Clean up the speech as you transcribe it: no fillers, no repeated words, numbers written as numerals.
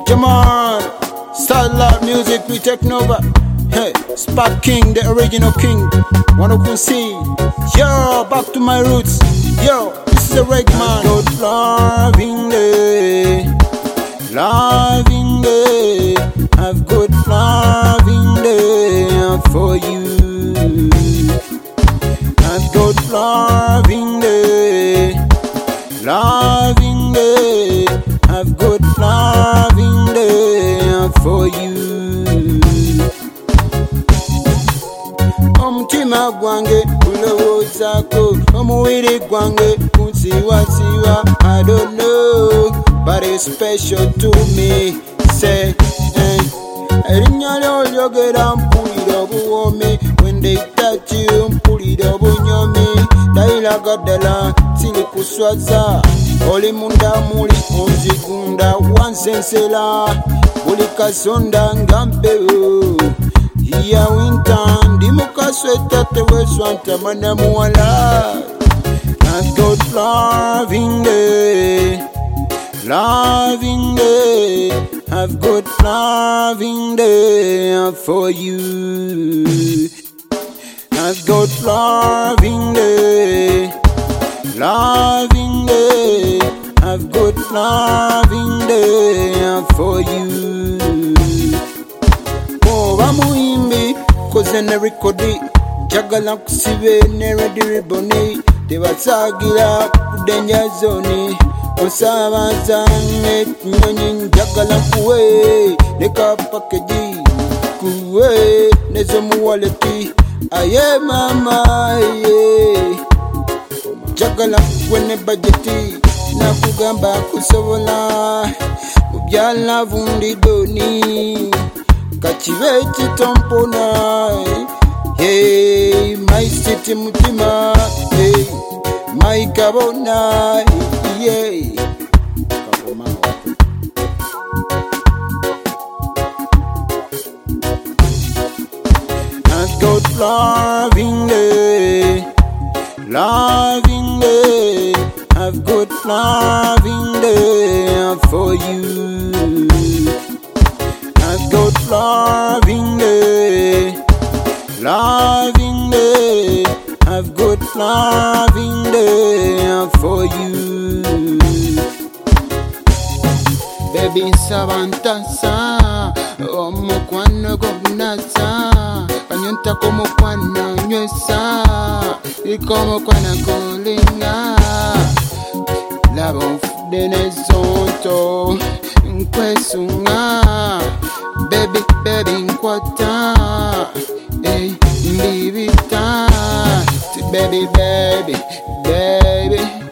Come on, Starlight Music, we taking over. Hey, Spark King, the original king. Wanna come see? Yo, back to my roots. Yo, this is a reggae man. Good loving day, loving day. I've got loving day for you. I've got loving day, loving day. I've got loving day for you. Omutima gwange gulowoozako, omubiri gwange gunsiwasiwa. I don't know, but it's special to me. Say, erinnya lyo lyogera mpulira obuwomi. When they touch you mpulira obunyomi. Dayiraga ddala siri kuswaza, oli munda muli onzigunda wansensera. Buli kasonda nga mpewo ya winter, ndi mukasweta teweswanta mwana muwala. I've got loving day, loving day. I've got loving day for you. I've got loving day, loving day. I've got loving day for you. Oba muimbi koze ne rekodi, jagala kusibe ne ready ribboni. Tebasagira kudenja zoni, osabaza n'ekinyonyi njagala kuwe. Leka package kuwe nezo mu wallet. Aye mama ye, jagala kuwe ne budget. Nakugamba kusobola mubyala vundidoni. Kachive chitompona, hey, my city mutima, hey, my kabona, yeah. I've got loving day, loving day. I've got loving day for you. I've got loving day, loving day. I've got loving day for you. Baby sabantasa, omukwano gobnasa. Kanyonta como kwana nywesa, ikomo kwana kolinga. Labo fudene zonto, nkwesunga. Baby, baby, nkwata, hey, mbibita, baby, baby, baby.